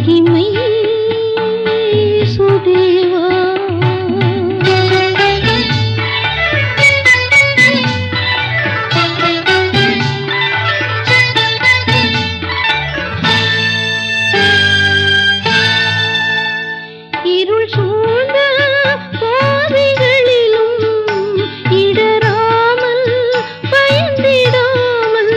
மகிமை சுதேவா. இருள் சூழ்ந்த பாதைகளிலும் இடராமல் பயந்திடாமல்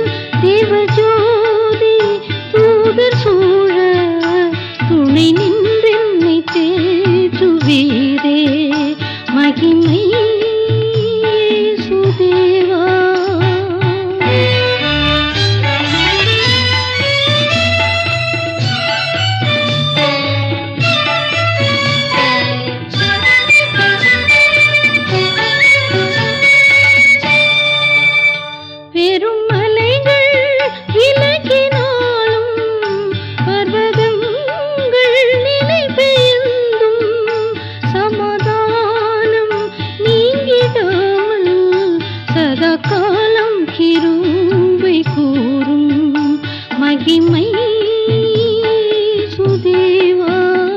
தேவஜோதி தூதர் சூழ துணை நின்றென்னை தேற்றுவீரே மகிமை சுதேவா. பெரும் மலைகள் விலகினாலும் பர்வதங்கள் நிலை பெயர்ந்தும் சமாதானம் நீங்கிடாமல் சதா காலம் கிருபை கூறும் மகிமை சுதேவா.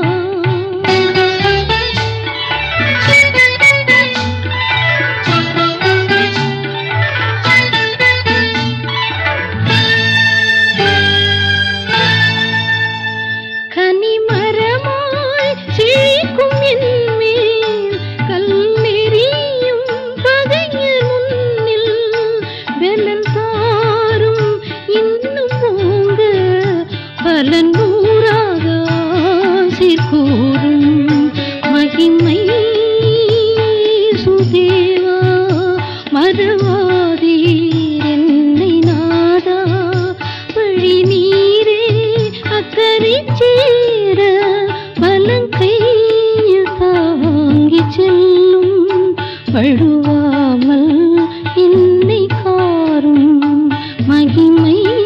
கனிமரமாய் செழிக்கும் என்மேல் கல்லெறியும் பகைஞர் முன்னில் பலன் தாரும் இன்னும் ஓங்க பலன் நூறாக ஆசீர் கூறும் மகிமை சுதேவா. மறவாதீர் என்னை நாதா வழி நீரே அக்கறை சேர வலங்கையில் தாங்கி செல்லும் வழுவாமல் என்னை காரும் மகிமை